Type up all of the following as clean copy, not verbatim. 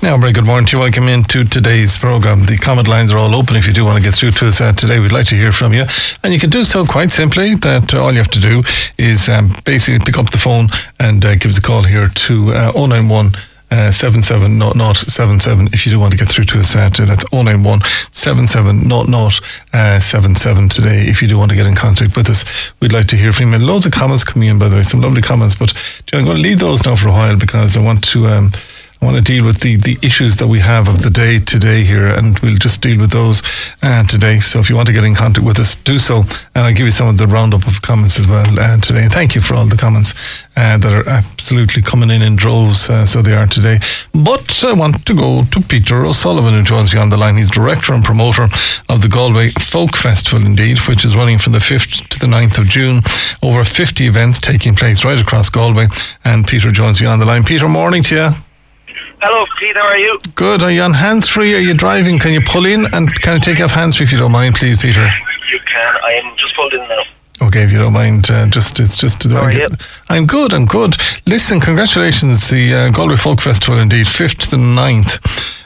Now, very good morning to you. Welcome into today's programme. The comment lines are all open if you do want to get through to us today. We'd like to hear from you. And you can do so quite simply. That all you have to do is basically pick up the phone and give us a call here to 091 77 0077 if you do want to get through to us today. That's 091 77 0077 today if you do want to get in contact with us. We'd like to hear from you. Loads of comments coming in, by the way, some lovely comments, but I'm going to leave those now for a while because I want to deal with the issues that we have of the day today here, and we'll just deal with those today. So if you want to get in contact with us, do so, and I'll give you some of the roundup of comments as well today. And thank you for all the comments that are absolutely coming in droves, so they are today. But I want to go to Peter O'Sullivan, who joins me on the line. He's director and promoter of the Galway Folk Festival, indeed, which is running from the 5th to the 9th of June. Over 50 events taking place right across Galway, and Peter joins me on the line. Peter, morning to you. Hello, Pete, how are you? Good. Are you on hands-free? Are you driving? Can you pull in and can I take off hands-free if you don't mind, please, Peter? You can. I am just pulled in now. Okay, if you don't mind, it's just to the How are you? I'm good. Listen, congratulations, the Galway Folk Festival, indeed, 5th to the 9th.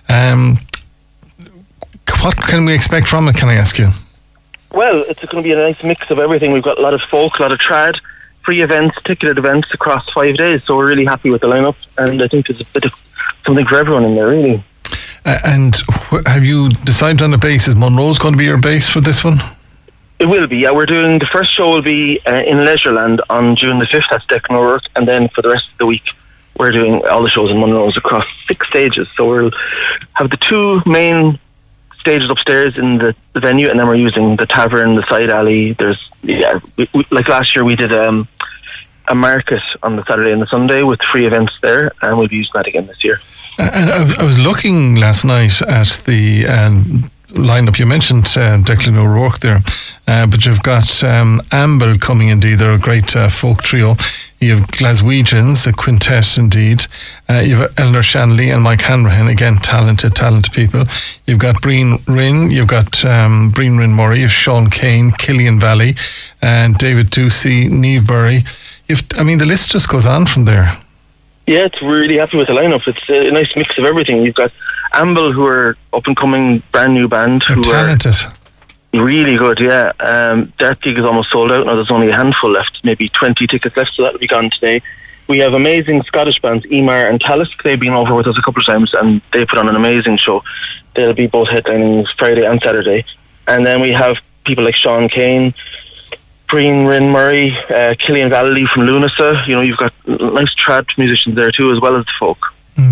What can we expect from it, can I ask you? Well, it's going to be a nice mix of everything. We've got a lot of folk, a lot of trad, free events, ticketed events across 5 days, so we're really happy with the lineup, and I think there's a bit of something for everyone in there, really. And have you decided on a base? Is Monroe's going to be your base for this one? It will be, yeah. We're doing, the first show will be in Leisureland on June the 5th, that's Declan O'Rourke, and then for the rest of the week we're doing all the shows in Monroe's across 6 stages. So we'll have the 2 main stages upstairs in the venue, and then we're using the tavern, the side alley. There's, like last year we did a market on the Saturday and the Sunday with free events there, and we'll be using that again this year. And I was looking last night at the lineup. You mentioned Declan O'Rourke there, but you've got Amble coming, indeed. They're a great folk trio. You have Glaswegians, a quintet, indeed. You have Eleanor Shanley and Mike Hanrahan, again, talented people. You've got Breen Rynn, you've got Breen Rynn Murray, you've Sean Kane, Killian Valley, and David Ducey, Niamh Burry. The list just goes on from there. Yeah, it's really happy with the lineup. It's a nice mix of everything. You've got Amble, who are up and coming, brand new band. They're talented. Really good, yeah. That gig is almost sold out now. There's only a handful left, maybe 20 tickets left, so that'll be gone today. We have amazing Scottish bands, Emar and Talisk. They've been over with us a couple of times, and they put on an amazing show. They'll be both headlining Friday and Saturday. And then we have people like Sean Kane, Breen Rynn Murray, Killian Valley from Lunasa. You've got nice trad musicians there too, as well as the folk.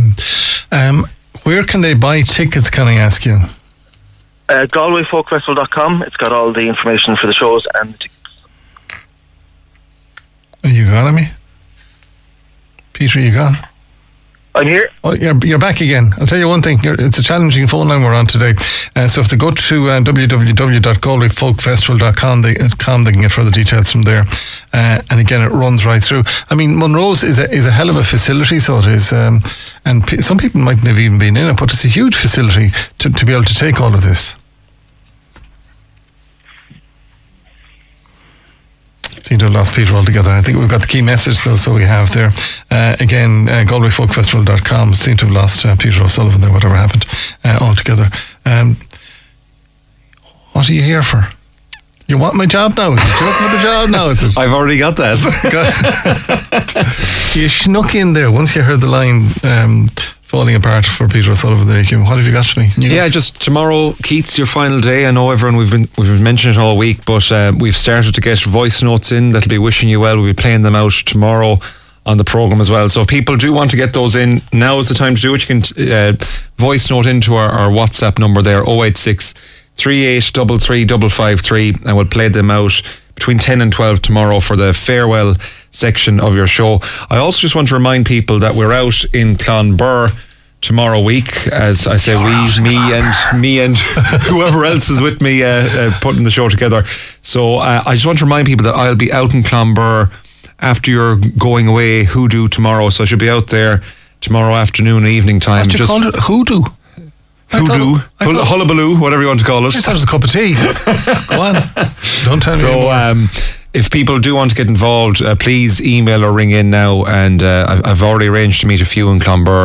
Where can they buy tickets, can I ask you? GalwayFolkFestival.com. It's got all the information for the shows and the tickets. Are you gone, me? Peter, are you gone? I'm here. Oh, you're back again. I'll tell you one thing. It's a challenging phone line we're on today. So if they go to www.galwayfolkfestival.com, they can get further details from there. And again, it runs right through. Monroe's is a hell of a facility, so it is. And some people mightn't have even been in it, but it's a huge facility to be able to take all of this. Seem to have lost Peter altogether. I think we've got the key message, though, so we have there. Again, GalwayFolkFestival.com. Seem to have lost Peter O'Sullivan there, whatever happened altogether. What are you here for? You want my job now? Is it? You want the job now? Is it? I've already got that. You snuck in there once you heard the line falling apart for Peter O'Sullivan there. What have you got for me? Yeah, just tomorrow, Keith's your final day. I know everyone, we've been mentioning it all week, but we've started to get voice notes in that'll be wishing you well. We'll be playing them out tomorrow on the programme as well. So if people do want to get those in, now is the time to do it. You can voice note into our WhatsApp number there, 086 3833 553, and we'll play them out between 10 and 12 tomorrow for the farewell section of your show. I also just want to remind people that we're out in Clonbur tomorrow week, as I say, me and whoever else is with me putting the show together. So I just want to remind people that I'll be out in Clonbur after you're going away hoodoo tomorrow, so I should be out there tomorrow afternoon, evening time. What you call it? Hoodoo? Hoodoo, hullabaloo, whatever you want to call it. I thought it was a cup of tea. Go on, don't tell me. So if people do want to get involved, please email or ring in now, and I've already arranged to meet a few in Clonbur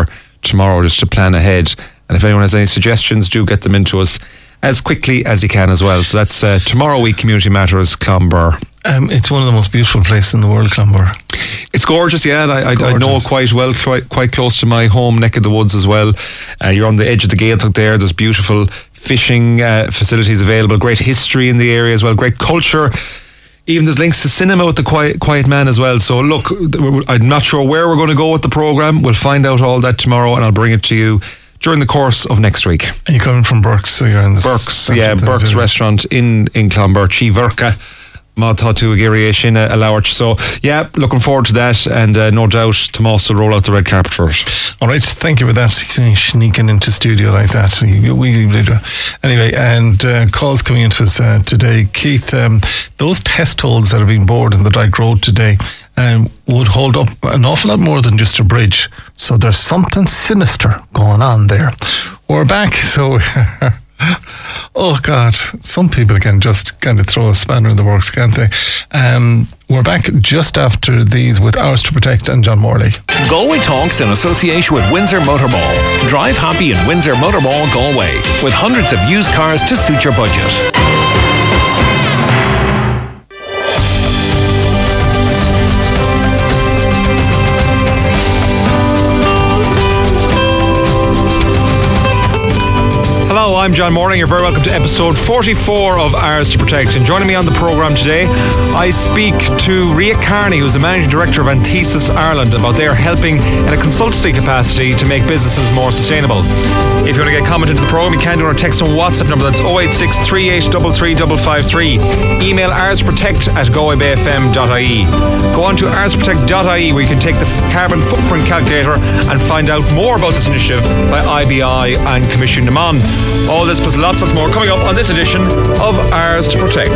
tomorrow, just to plan ahead. And if anyone has any suggestions, do get them into us as quickly as you can as well. So that's tomorrow week, Community Matters, Clonbur. It's one of the most beautiful places in the world, Clonbur. It's gorgeous, yeah. I know it quite well, quite close to my home neck of the woods as well. You're on the edge of the Gaeltacht there. There's beautiful fishing facilities available, great history in the area as well, great culture. Even there's links to cinema with the Quiet Man as well. So look, I'm not sure where we're going to go with the programme. We'll find out all that tomorrow, and I'll bring it to you during the course of next week. And you're coming from Burke's, so you're in the Burke's restaurant in Clonbur, Chiverka. Máthatú Agiri sin a Lauert. So yeah, looking forward to that, and no doubt Tomás will roll out the red carpet for it. All right, thank you for that, sneaking into studio like that. Anyway, and calls coming into us today. Keith, those test holes that are being bored in the Dyke Road today would hold up an awful lot more than just a bridge. So there's something sinister going on there. We're back, so oh God, some people can just kind of throw a spanner in the works, can't they? We're back just after these with Ours to Protect and John Morley. Galway Talks in association with Windsor Motor Mall. Drive happy in Windsor Motor Mall, Galway, with hundreds of used cars to suit your budget. Hello, I'm John Morning. You're very welcome to episode 44 of Ours to Protect. And joining me on the programme today, I speak to Ria Carney, who's the Managing Director of Anthesis Ireland, about their helping in a consultancy capacity to make businesses more sustainable. If you want to get comment into the programme, you can do it on a text and WhatsApp number. That's 086 3833 553. Email oursprotect@galwaybayfm.ie. Go on to oursprotect.ie, where you can take the carbon footprint calculator and find out more about this initiative by IBI and Commission Naman. All this plus lots more coming up on this edition of Ours to Protect.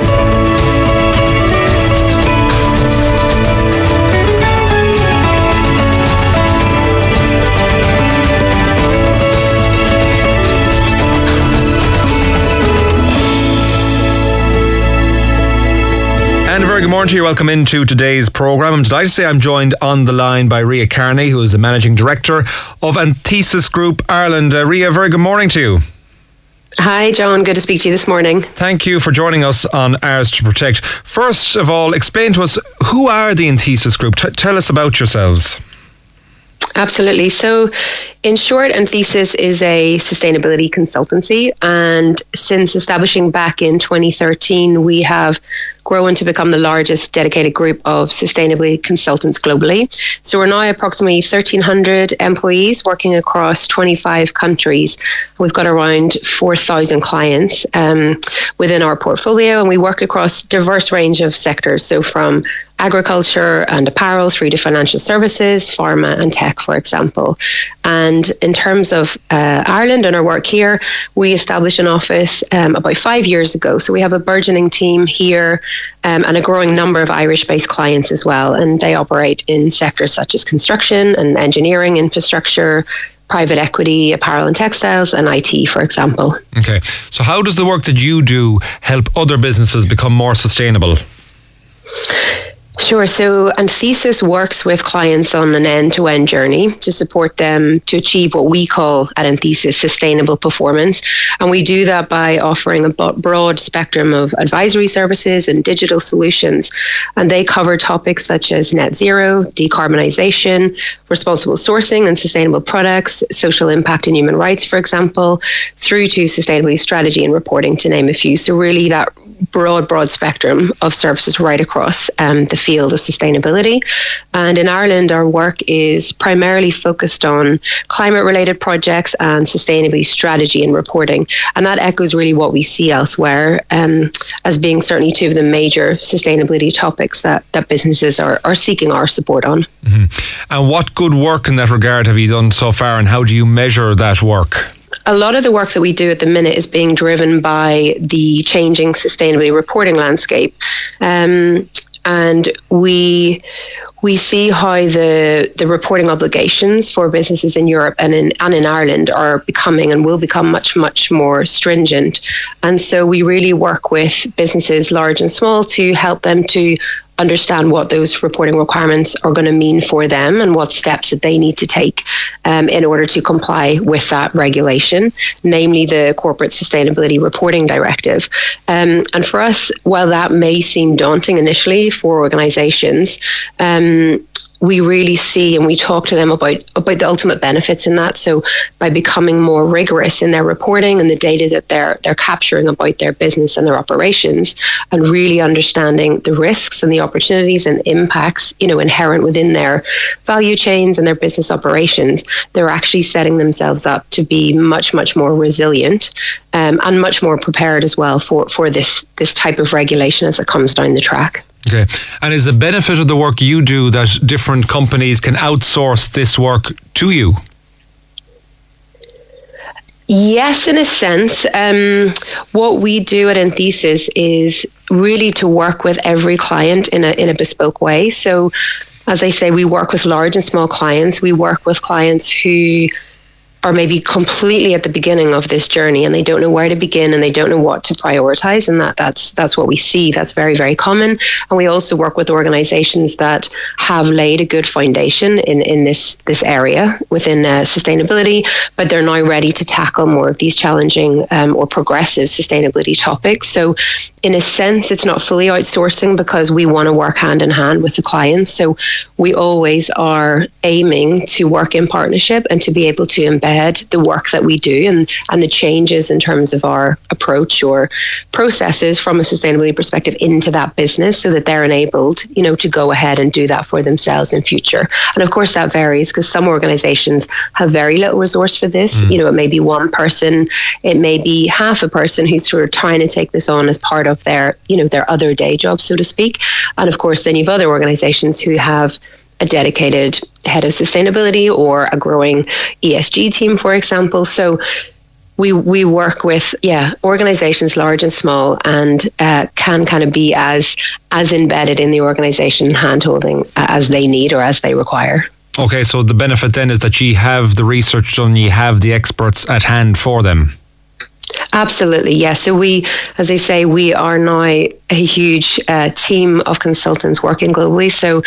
And a very good morning to you. Welcome into today's programme. I'm delighted to say I'm joined on the line by Ria Carney, who is the Managing Director of Anthesis Group Ireland. Ria, very good morning to you. Hi, John. Good to speak to you this morning. Thank you for joining us on Ours to Protect. First of all, explain to us, who are the Anthesis Group? Tell us about yourselves. Absolutely. So, in short, Anthesis is a sustainability consultancy, and since establishing back in 2013, we have grown to become the largest dedicated group of sustainability consultants globally. So we're now approximately 1,300 employees working across 25 countries. We've got around 4,000 clients within our portfolio, and we work across a diverse range of sectors. So from agriculture and apparel through to financial services, pharma and tech, for example. And in terms of Ireland and our work here, we established an office about 5 years ago. So we have a burgeoning team here and a growing number of Irish-based clients as well. And they operate in sectors such as construction and engineering, infrastructure, private equity, apparel and textiles, and IT, for example. Okay. So how does the work that you do help other businesses become more sustainable? Sure. So Anthesis works with clients on an end-to-end journey to support them to achieve what we call at Anthesis sustainable performance. And we do that by offering a broad spectrum of advisory services and digital solutions. And they cover topics such as net zero, decarbonisation, responsible sourcing and sustainable products, social impact and human rights, for example, through to sustainability strategy and reporting, to name a few. So really that broad spectrum of services right across the field of sustainability. And in Ireland, our work is primarily focused on climate-related projects and sustainability strategy and reporting. And that echoes really what we see elsewhere as being certainly two of the major sustainability topics that businesses are seeking our support on. Mm-hmm. And what good work in that regard have you done so far, and how do you measure that work? A lot of the work that we do at the minute is being driven by the changing sustainability reporting landscape. And we see how the reporting obligations for businesses in Europe and in Ireland are becoming and will become much more stringent. And so we really work with businesses large and small to help them to understand what those reporting requirements are going to mean for them and what steps that they need to take in order to comply with that regulation, namely the Corporate Sustainability Reporting Directive. And for us, while that may seem daunting initially for organizations, we really see and we talk to them about the ultimate benefits in that. So by becoming more rigorous in their reporting and the data that they're capturing about their business and their operations, and really understanding the risks and the opportunities and impacts, inherent within their value chains and their business operations, they're actually setting themselves up to be much, much more resilient and much more prepared as well for this type of regulation as it comes down the track. Okay. And is the benefit of the work you do that different companies can outsource this work to you? Yes, in a sense. What we do at Enthesis is really to work with every client in a bespoke way. So, as I say, we work with large and small clients. We work with clients who are maybe completely at the beginning of this journey and they don't know where to begin and they don't know what to prioritize, and that's what we see. That's very, very common. And we also work with organizations that have laid a good foundation in this area within sustainability, but they're now ready to tackle more of these challenging or progressive sustainability topics. So in a sense, it's not fully outsourcing because we want to work hand in hand with the clients. So we always are aiming to work in partnership and to be able to embed the work that we do and the changes in terms of our approach or processes from a sustainability perspective into that business so that they're enabled, to go ahead and do that for themselves in future. And of course that varies because some organizations have very little resource for this. It may be one person, it may be half a person who's sort of trying to take this on as part of their, their other day job, so to speak. And of course, then you've other organizations who have a dedicated head of sustainability or a growing ESG team, for example. So we work with organizations large and small, and can kind of be as embedded in the organization hand-holding as they need or as they require. Okay, so the benefit then is that you have the research done, you have the experts at hand for them. Absolutely, yes. So we, as I say, we are now a huge team of consultants working globally. So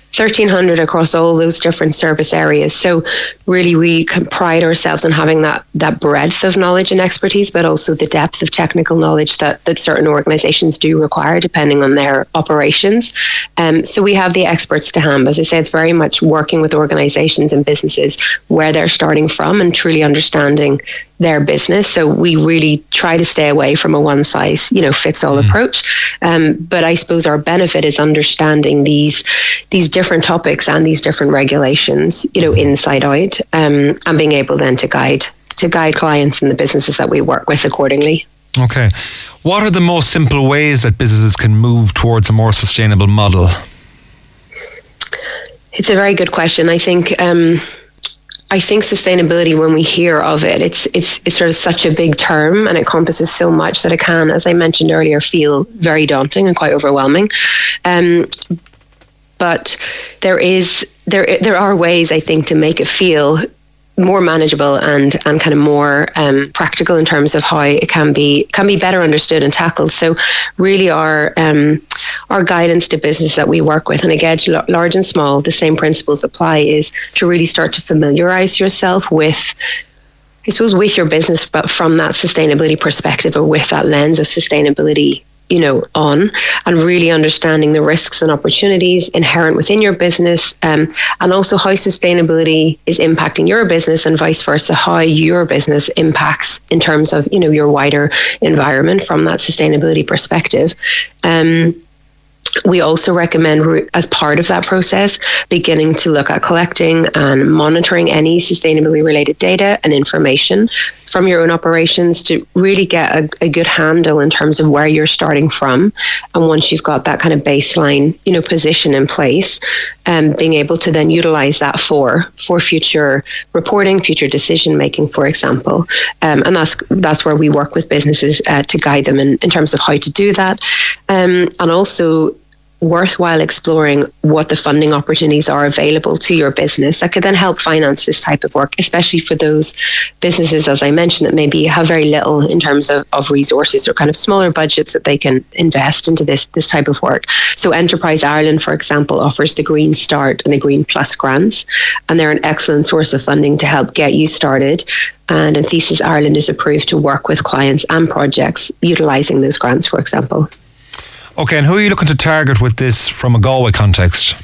1,300 across all those different service areas. So really we can pride ourselves on having that breadth of knowledge and expertise, but also the depth of technical knowledge that certain organizations do require depending on their operations. So we have the experts to hand. As I say, it's very much working with organizations and businesses where they're starting from and truly understanding their business. So we really try to stay away from a one-size-fits-all approach. But I suppose our benefit is understanding these different topics and these different regulations, inside out, and being able then to guide clients and the businesses that we work with accordingly. Okay. What are the most simple ways that businesses can move towards a more sustainable model? It's a very good question. I think sustainability, when we hear of it, it's sort of such a big term and it encompasses so much that it can, as I mentioned earlier, feel very daunting and quite overwhelming. But there are ways, I think, to make it feel more manageable and kind of more practical in terms of how it can be better understood and tackled. So really our guidance to business that we work with, and again, large and small, the same principles apply, is to really start to familiarize yourself with, I suppose, with your business, but from that sustainability perspective or with that lens of sustainability on, and really understanding the risks and opportunities inherent within your business, and also how sustainability is impacting your business and vice versa, how your business impacts in terms of, your wider environment from that sustainability perspective. We also recommend, as part of that process, beginning to look at collecting and monitoring any sustainability related data and information from your own operations to really get a good handle in terms of where you're starting from. And once you've got that kind of baseline, position in place, being able to then utilize that for future reporting, future decision making, for example. And that's where we work with businesses to guide them in terms of how to do that. And also, worthwhile exploring what the funding opportunities are available to your business that could then help finance this type of work, especially for those businesses, as I mentioned, that maybe have very little in terms of resources or kind of smaller budgets that they can invest into this type of work. So Enterprise Ireland, for example, offers the Green Start and the Green Plus grants, and they're an excellent source of funding to help get you started. And Thesis Ireland is approved to work with clients and projects utilising those grants, for example. Okay, and who are you looking to target with this from a Galway context?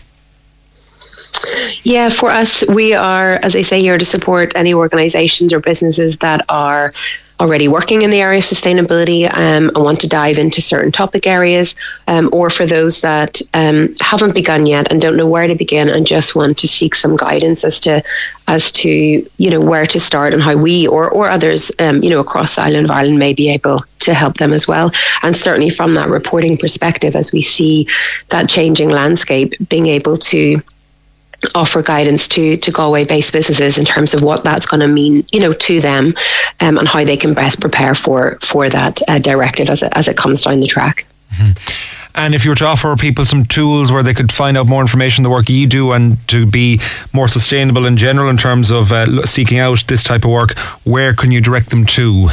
Yeah, for us, we are, as I say, here to support any organisations or businesses that are already working in the area of sustainability and want to dive into certain topic areas, or for those that haven't begun yet and don't know where to begin and just want to seek some guidance as to where to start and how we or others across the island of Ireland may be able to help them as well. And certainly from that reporting perspective, as we see that changing landscape, being able to offer guidance to Galway-based businesses in terms of what that's going to mean, to them, and how they can best prepare for that directive as it comes down the track. Mm-hmm. And if you were to offer people some tools where they could find out more information on the work you do and to be more sustainable in general in terms of seeking out this type of work, where can you direct them to?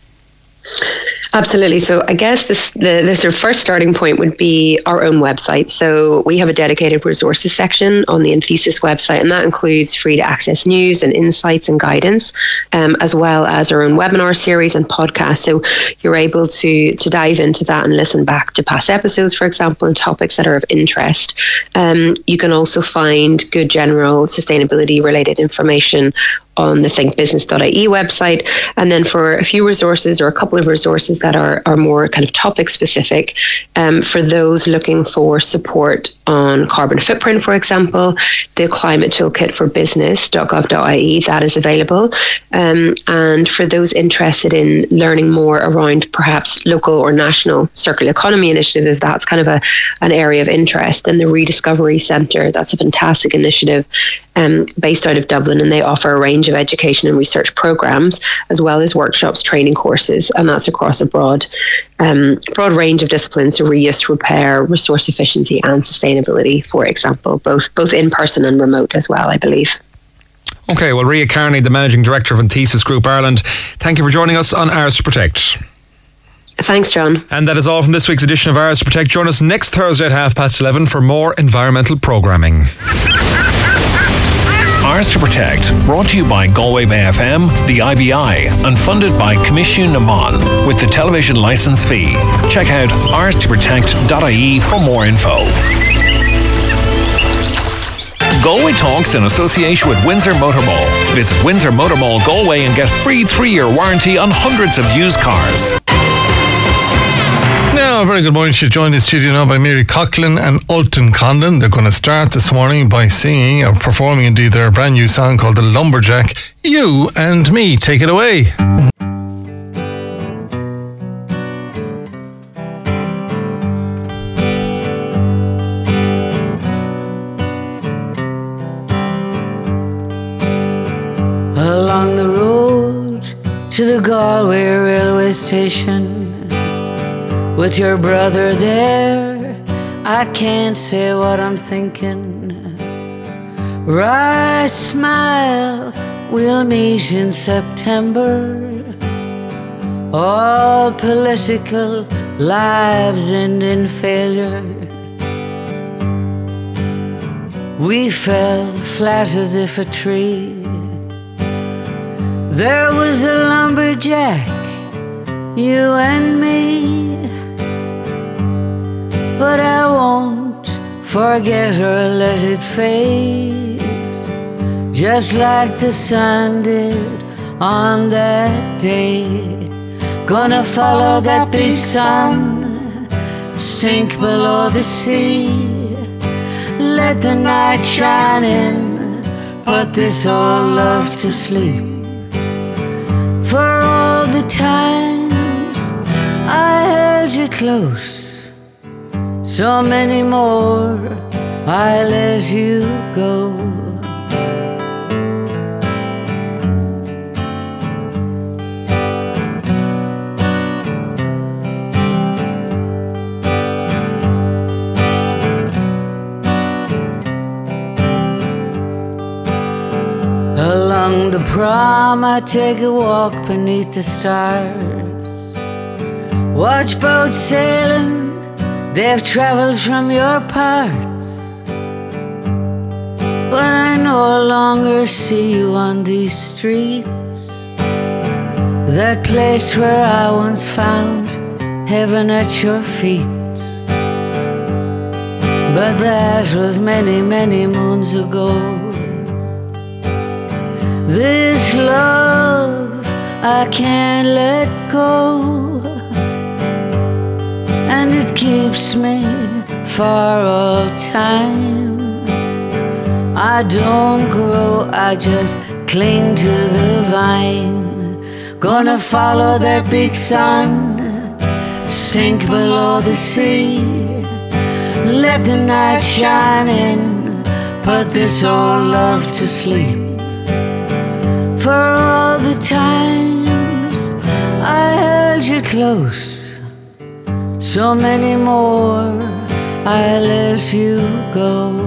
Absolutely. So I guess the sort of first starting point would be our own website. So we have a dedicated resources section on the Enthesis website, and that includes free to access news and insights and guidance, as well as our own webinar series and podcasts. So you're able to dive into that and listen back to past episodes, for example, and topics that are of interest. You can also find good general sustainability related information on the thinkbusiness.ie website. And then for a few resources or a couple of resources that are more kind of topic specific, for those looking for support on carbon footprint, for example, the climate toolkit for business.gov.ie, that is available. And for those interested in learning more around perhaps local or national circular economy initiative, if that's kind of an area of interest, then the Rediscovery Centre, that's a fantastic initiative based out of Dublin, and they offer a range of education and research programs, as well as workshops, training courses, and that's across a broad range of disciplines, so reuse, repair, resource efficiency and sustainability, for example, both in person and remote as well, I believe. Okay, well, Ria Carney, the Managing Director of Enthesis Group Ireland, thank you for joining us on Ours to Protect. Thanks, John. And that is all from this week's edition of Ours to Protect. Join us next Thursday at 11:30 for more environmental programming. Ours to Protect, brought to you by Galway Bay FM, the IBI, and funded by Commission Naman with the television licence fee. Check out ourstoprotect.ie for more info. Galway Talks in association with Windsor Motor Mall. Visit Windsor Motor Mall Galway and get free 3-year warranty on hundreds of used cars. Now, a very good morning. She's joined in the studio now by Mary Coughlin and Ultan Condon. They're going to start this morning by singing, or performing indeed, their brand new song called The Lumberjack. You and Me. Take it away. Along the road to the Galway railway station, with your brother there, I can't say what I'm thinking. Right smile, we'll meet in September. All political lives end in failure. We fell flat as if a tree. There was a lumberjack, you and me. But I won't forget or let it fade, just like the sun did on that day. Gonna follow that big sun, sink below the sea. Let the night shine in, put this old love to sleep. For all the times I held you close, so many more I let you go. prom, I take a walk beneath the stars. Watch boats sailing, they've traveled from your parts. But I no longer see you on these streets. That place where I once found heaven at your feet. But that was many, many moons ago. This love I can't let go, and it keeps me for all time. I don't grow, I just cling to the vine. Gonna follow that big sun, sink below the sea. Let the night shine in, put this old love to sleep. For all the times I held you close, so many more I let you go.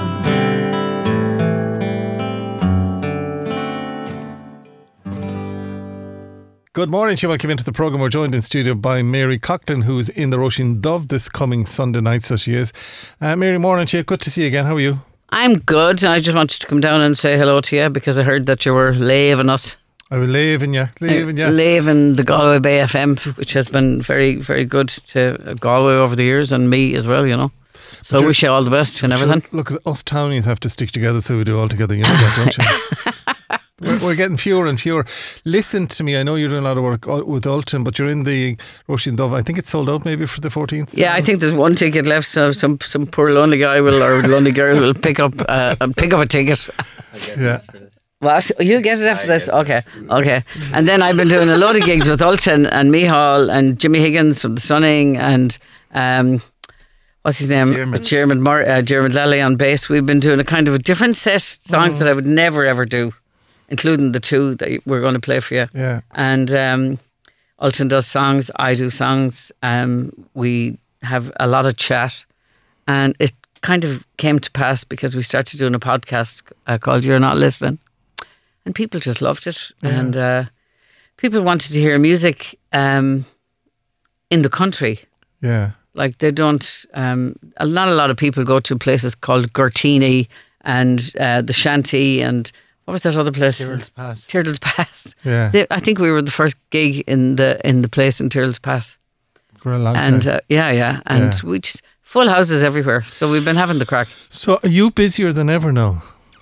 Good morning, you welcome into the programme. We're joined in studio by Mary Coughlin, who's in the Roisin Dubh this coming Sunday night, so she is. Mary, morning to you. Good to see you again. How are you? I'm good. I just wanted to come down and say hello to you because I heard that you were leaving us. I will leaving you. Leaving the Galway Bay FM, which has been very, very good to Galway over the years and me as well, you know. So I wish you all the best and everything. Look, us townies have to stick together, so we do all together. You know that, don't you? We're getting fewer and fewer. Listen to me, I know you're doing a lot of work with Ulton, but you're in the Roisin Dubh. I think it's sold out maybe for the 14th. Yeah, I think there's one ticket left, so some poor lonely guy or lonely girl will pick up a ticket. Yeah. What? You'll get it after this? Okay. And then I've been doing a load of gigs with Ulton and Mihal and Jimmy Higgins from The Sunning and what's his name? Jeremy Lally on bass. We've been doing a kind of a different set songs that I would never ever do, including the two that we're going to play for you. Yeah. And Ulton does songs, I do songs. We have a lot of chat, and it kind of came to pass because we started doing a podcast called You're Not Listening, and people just loved it. Yeah. And people wanted to hear music in the country. Yeah. Like they don't, not a lot of people go to places called Gertini and the Shanty and what was that other place? Tyrrell's Pass. Yeah. I think we were the first gig in the place in Tyrrell's Pass. For a long time. And and we just full houses everywhere. So we've been having the crack. So are you busier than ever now?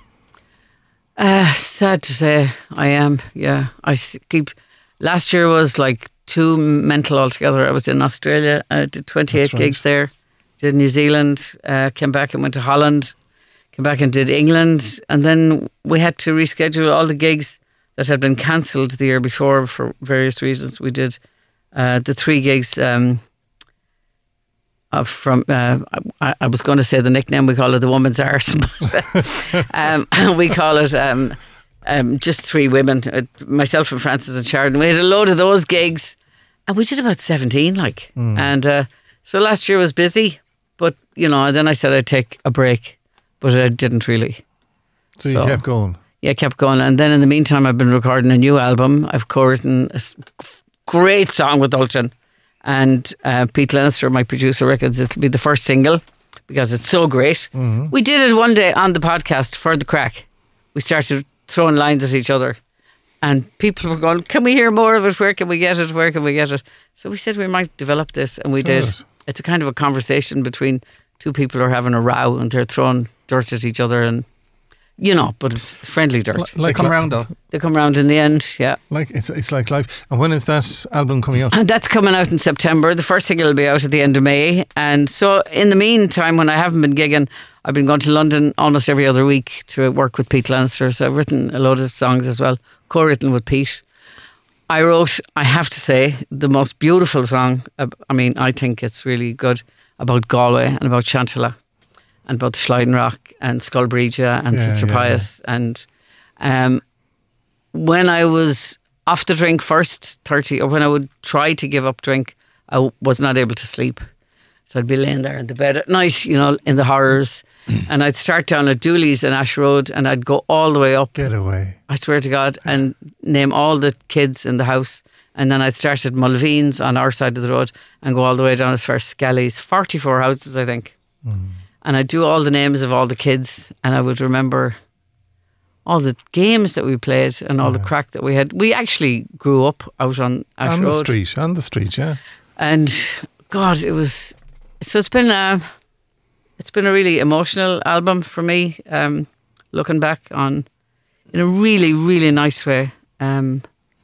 Sad to say, I am. Yeah, last year was like too mental altogether. I was in Australia. I did 28 gigs there. Did New Zealand. Came back and went to Holland. Came back and did England. And then we had to reschedule all the gigs that had been cancelled the year before for various reasons. We did the 3 gigs I was going to say the nickname, we call it the woman's arse. We call it just 3 women, myself and Frances and Sharon. We had a load of those gigs and we did about 17 and so last year was busy, but you know, then I said I'd take a break, but I didn't really. So you kept going? Yeah, kept going. And then in the meantime I've been recording a new album. I've co-written a great song with Ulton. And Pete Leinster, my producer, reckons it'll be the first single because it's so great. Mm-hmm. We did it one day on the podcast for the crack. We started throwing lines at each other and people were going, can we hear more of it? Where can we get it? Where can we get it? So we said we might develop this, and we did. It's a kind of a conversation between 2 people who are having a row and they're throwing dirt at each other, and you know, but it's friendly dirt. They come round though. They come round in the end, yeah. Like it's like life. And when is that album coming out? And that's coming out in September. The first single will be out at the end of May. And so in the meantime, when I haven't been gigging, I've been going to London almost every other week to work with Pete Leinster. So I've written a load of songs as well, co-written with Pete. I wrote, I have to say, the most beautiful song. I mean, I think it's really good, about Galway and about Chantala, and about the Schleiden Rock and Skullbreeja and Sister Pius. And when I was off the drink first, 30, or when I would try to give up drink, I was not able to sleep. So I'd be laying there in the bed at night, you know, in the horrors. And I'd start down at Dooley's in Ash Road and I'd go all the way up. Get away. I swear to God, and name all the kids in the house. And then I'd start at Mulveen's on our side of the road and go all the way down as far as Skelly's. 44 houses, I think. And I'd do all the names of all the kids and I would remember all the games that we played and all the crack that we had. We actually grew up out on Ash Road. On the street, yeah. And God, it was... So it's been a really emotional album for me, looking back on, in a really, really nice way, on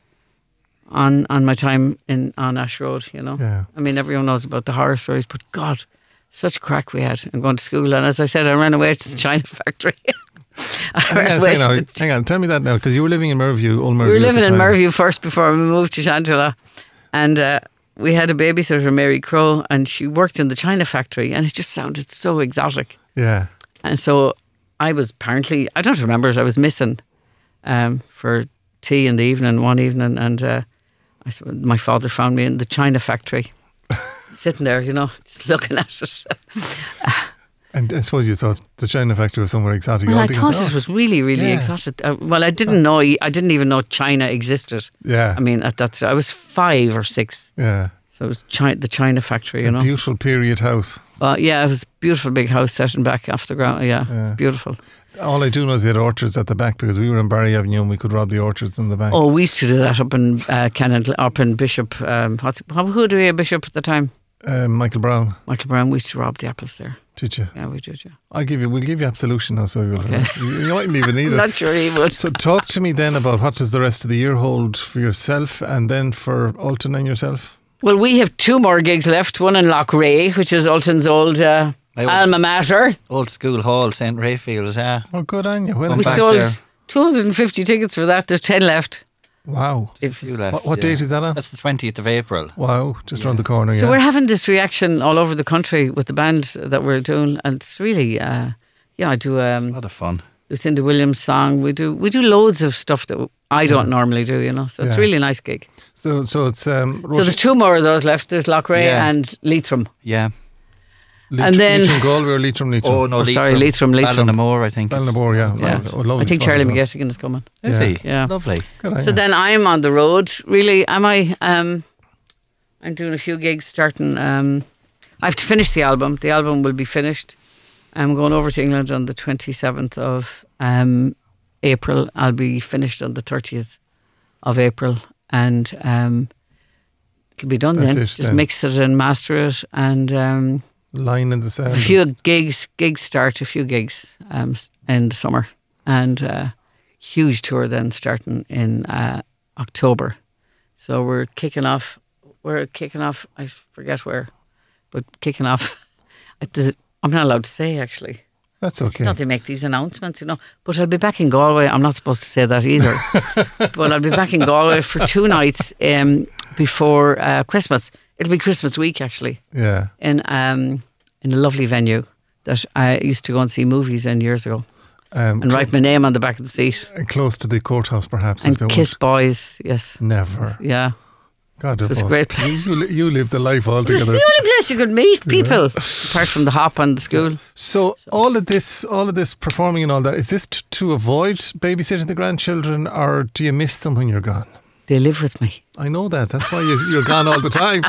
my time on Ash Road, you know. Yeah. I mean, everyone knows about the horror stories, but God, such crack we had and going to school. And as I said, I ran away to the China factory. Hang on, tell me that now, because you were living in Merview, Old Merview. We were living in Merview first before we moved to Shantula. And we had a babysitter, Mary Crow, and she worked in the China factory, and it just sounded so exotic. Yeah. And so I was apparently, I don't remember it, I was missing for tea in the evening, one evening, and my father found me in the China factory, sitting there, you know, just looking at it. And I suppose you thought the China factory was somewhere exotic. Well, I thought it was really, really exotic. Well, I didn't even know China existed. Yeah. I mean, at that, I was 5 or 6. Yeah. So it was the China factory, you know. Beautiful period house. Yeah, it was a beautiful big house setting back off the ground. Yeah, it was beautiful. All I do know is they had orchards at the back because we were in Barry Avenue and we could rob the orchards in the back. Oh, we used to do that up in up in Bishop. Who do we have Bishop at the time? Michael Brown. Michael Brown. We used to rob the apples there. Did you? Yeah, we did. Yeah. We'll give you absolution now, so you mightn't even need it. I'm not sure he would. So talk to me then about what does the rest of the year hold for yourself and then for Ultan and yourself? Well, we have 2 more gigs left. One in Loughrea, which is Ultan's old alma mater. Old school hall, St. Rayfields, yeah. Oh, good on you. We sold 250 tickets for that. There's 10 left. Wow. A few left. What date is that on? That's the 20th of April. Wow, just around the corner. So we're having this reaction all over the country with the band that we're doing, and it's really, I do it's a lot of fun. Lucinda Williams song. We do loads of stuff that I don't normally do, you know. So it's a really nice gig. So it's so there's 2 more of those left. There's Loughrea and Leitrim. Yeah. And then Leitrim Galway or Leitrim. Oh no, Leitrim. Sorry, Leitrim. Ballinamore, I think. Ballinamore, yeah. Oh, lovely. I think Charlie McGettigan is coming. Is he? Yeah. Lovely. So then I'm on the road. Really, am I? I'm doing a few gigs starting. I have to finish the album. The album will be finished. I'm going over to England on the 27th of April. I'll be finished on the 30th of April, and it'll be done then. Just mix it and master it, and line in the sand. A few gigs start. A few gigs in the summer, and huge tour then starting in October. So we're kicking off. I forget where, but kicking off. I'm not allowed to say actually. That's okay. It's not they make these announcements, you know. But I'll be back in Galway. I'm not supposed to say that either. But I'll be back in Galway for 2 nights before Christmas. It'll be Christmas week actually. Yeah. In a lovely venue that I used to go and see movies in years ago. And write my name on the back of the seat. Close to the courthouse, perhaps. And kiss boys, yes. Never. Yeah. God, it was a great place. You lived the life altogether. It's the only place you could meet people, apart from the hop and the school. So all of this performing and all that, is this to avoid babysitting the grandchildren, or do you miss them when you're gone? They live with me. I know that. That's why you're gone all the time.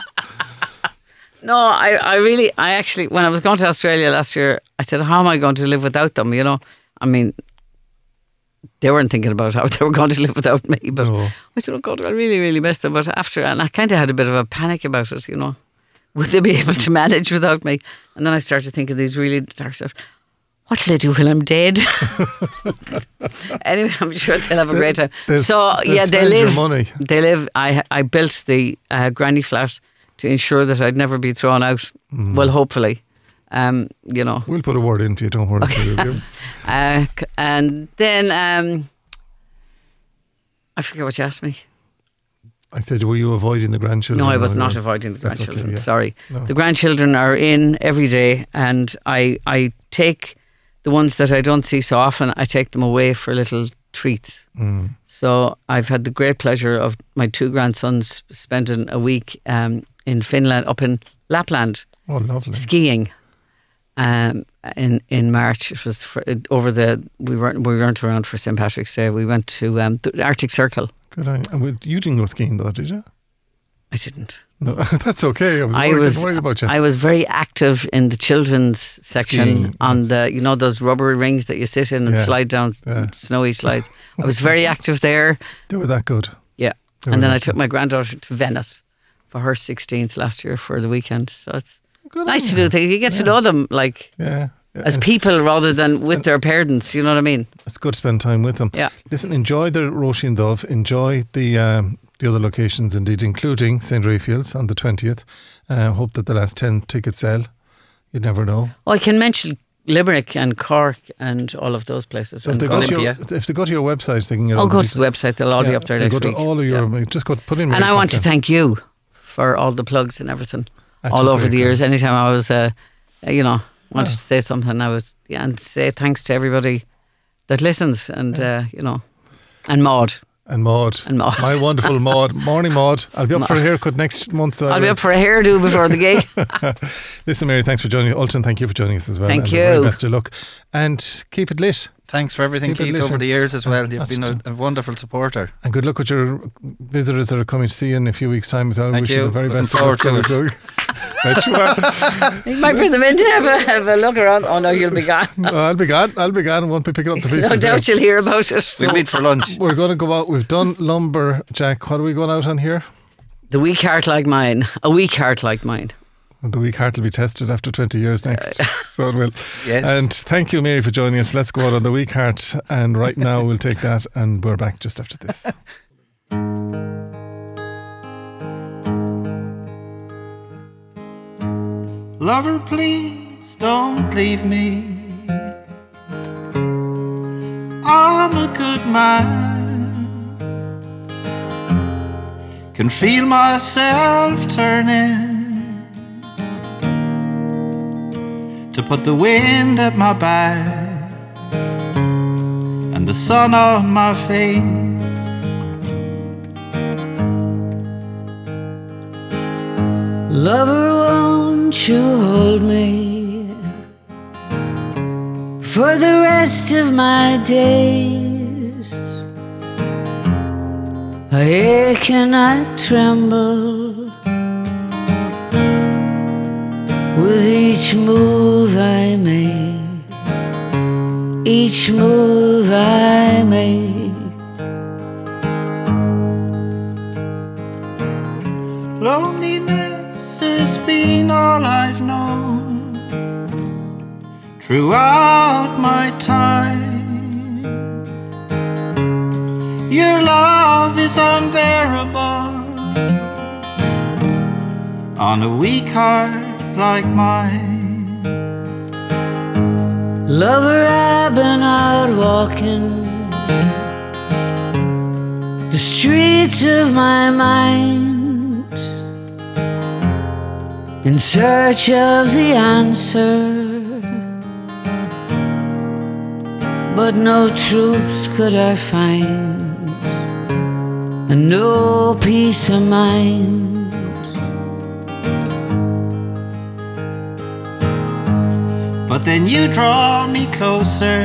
No, I actually, when I was going to Australia last year, I said, how am I going to live without them? You know, I mean, they weren't thinking about how they were going to live without me, but I said, oh God, I really, really missed them. But and I kind of had a bit of a panic about it, you know. Would they be able to manage without me? And then I started thinking these really dark stuff. What will I do when I'm dead? Anyway, I'm sure they'll have a great time. So yeah, they live. They live. I built the granny flat to ensure that I'd never be thrown out. Mm-hmm. Well, hopefully. You know, we'll put a word in for you, don't worry. Okay. And then I forget what you asked me. I said, were you avoiding the grandchildren? No, I was not avoiding the grandchildren. Okay, yeah. Sorry. No. The grandchildren are in every day, and I take the ones that I don't see so often, I take them away for little treats. Mm. So I've had the great pleasure of my 2 grandsons spending a week in Finland, up in Lapland. Oh, lovely. Skiing. in March. It was we weren't around for St. Patrick's Day. We went to the Arctic Circle. Good. And you didn't go skiing though, did you? I didn't. No, that's okay. I was worried about you. I was very active in the children's section Skiing, on those rubber rings that you sit in and slide down snowy slides. I was very active there. They were that good. Yeah. And then I took my granddaughter to Venice for her 16th last year for the weekend. So it's Good nice to do things. You get to know them as people rather than with their parents. You know what I mean? It's good to spend time with them. Yeah. Listen, enjoy the Roisin Dubh. Enjoy the other locations, indeed, including St. Raphael's on the 20th. Hope that the last 10 tickets sell. You never know. Oh, I can mention Limerick and Cork and all of those places. So if they go to your website, they can get go to the website. They'll all be up there next week. Go to all of your... Just go put in... And I want to thank you for all the plugs and everything. All over the years. Anytime I was, wanted to say something, I was, and say thanks to everybody that listens and, and Maud. And Maud. My wonderful Maud. Morning, Maud. I'll be up for a haircut next month. So I'll be up for a hairdo before the gig. Listen, Mary, thanks for joining us. Ulton, thank you for joining us as well. Thank you. Very best of luck. And keep it lit. Thanks for everything, Keith, over the years as well. You've been a wonderful supporter. And good luck with your visitors that are coming to see you in a few weeks' time as well. Thank Wish you the very best of luck. You might bring them in to have a look around. Oh no, you'll be gone. I'll be gone. I won't be picking up the pieces. No doubt you'll hear about it. We'll meet for lunch. We're going to go out. We've done Lumberjack. What are we going out on here? The Weak Heart Like Mine. A Weak Heart Like Mine. The weak heart will be tested after 20 years next. So it will. Yes. And thank you, Mary, for joining us. Let's go out on the weak heart. And right now we'll take that and we're back just after this. Lover, please don't leave me. I'm a good man. Can feel myself turning to put the wind at my back and the sun on my face. Lover, won't you hold me for the rest of my days? I ache and I tremble with each move I make, each move I make. Loneliness has been all I've known throughout my time. Your love is unbearable on a weak heart like mine. Lover, I've been out walking the streets of my mind in search of the answer, but no truth could I find, and no peace of mind. But then you draw me closer,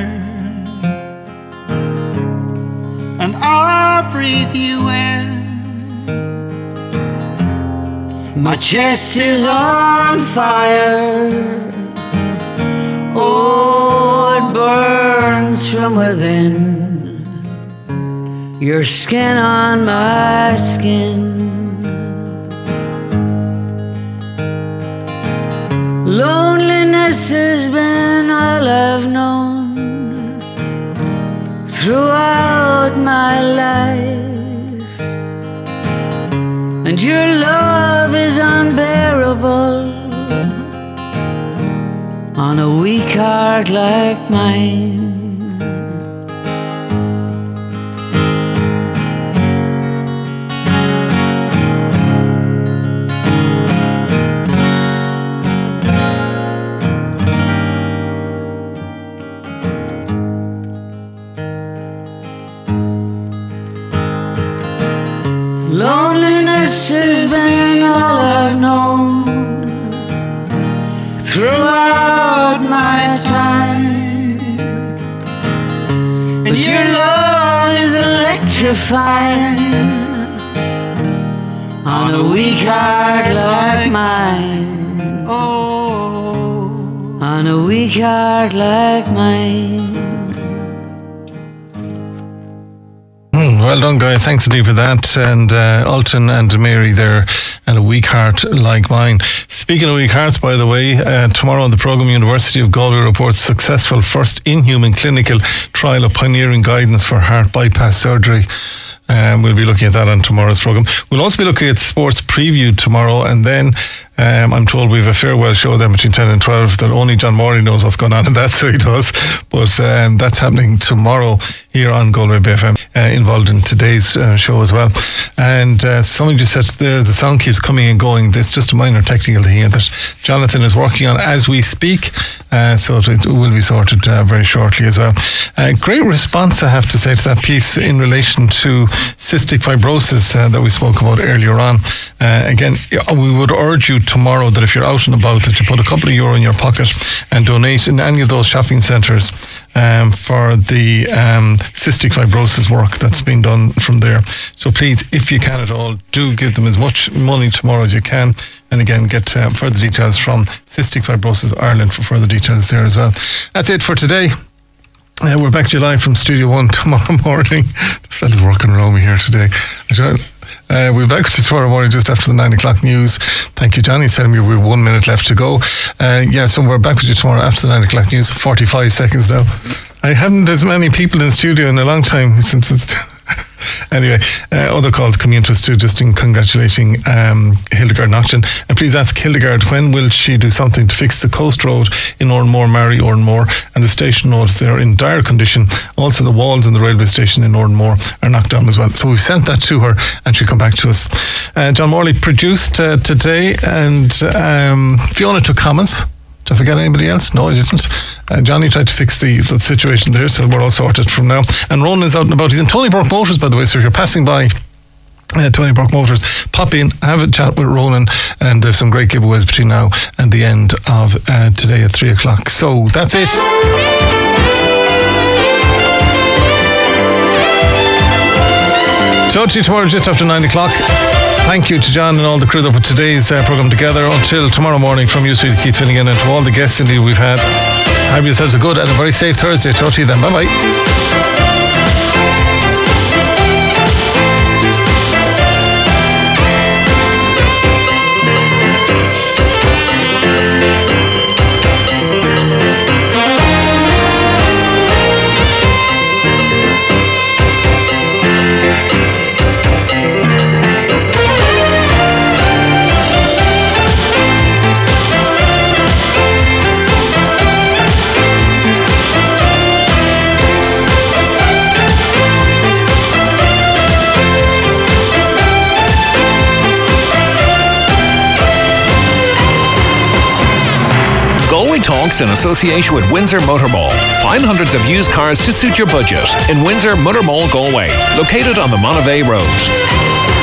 and I breathe you in. My chest is on fire, oh, it burns from within. Your skin on my skin. Loneliness has been all I've known throughout my life, and your love is unbearable on a weak heart like mine. Loneliness has been all I've known throughout my my time. And your love is electrifying on a weak heart like mine. Oh, on a weak heart like mine. Well done, guys. Thanks indeed for that. And Alton and Mary there, and a weak heart like mine. Speaking of weak hearts, by the way, tomorrow on the programme, University of Galway reports successful first in-human clinical trial of pioneering guidance for heart bypass surgery. We'll be looking at that on tomorrow's programme. We'll also be looking at sports preview tomorrow, and then I'm told we have a farewell show then between 10 and 12 that only John Morley knows what's going on, and that's who he does. But that's happening tomorrow here on Galway Bay FM, involved in today's show as well. And somebody just said there, the sound keeps coming and going. It's just a minor technical thing that Jonathan is working on as we speak, so it will be sorted very shortly as well. Great response, I have to say, to that piece in relation to cystic fibrosis that we spoke about earlier on. Again, we would urge you tomorrow that if you're out and about, that you put a couple of euro in your pocket and donate in any of those shopping centres for the cystic fibrosis work that's been done from there. So please, if you can at all, do give them as much money tomorrow as you can. And again, get further details from Cystic Fibrosis Ireland for further details there as well. That's it for today. We're back to you live from Studio 1 tomorrow morning. This fella's working around me here today. We're back to tomorrow morning just after the 9 o'clock news. Thank you, Johnny. He's telling me we have 1 minute left to go. So we're back with you tomorrow after the 9 o'clock news. 45 seconds now. I haven't as many people in the studio in a long time since it's... Anyway, other calls coming into us too, just in congratulating Hildegard Nocton. And please ask Hildegard, when will she do something to fix the coast road in Oranmore, Mary Oranmore, and the station roads? They're in dire condition. Also the walls in the railway station in Oranmore are knocked down as well. So we've sent that to her and she'll come back to us. John Morley produced today, and Fiona took comments. Did I forget anybody else? No, I didn't. Johnny tried to fix the situation there, so we're all sorted from now. And Ronan's out and about. He's in Tony Burke Motors, by the way, so if you're passing by Tony Burke Motors, pop in, have a chat with Ronan, and there's some great giveaways between now and the end of today at 3 o'clock. So that's it. Talk to you tomorrow just after 9 o'clock. Thank you to John and all the crew that put today's programme together. Until tomorrow morning, from you, Sweetie Keith Finnegan, and to all the guests indeed we've had, have yourselves a good and a very safe Thursday. Talk to you then. Bye-bye. Galway Talks in association with Windsor Motor Mall. Find hundreds of used cars to suit your budget in Windsor Motor Mall, Galway, located on the Monavea Road.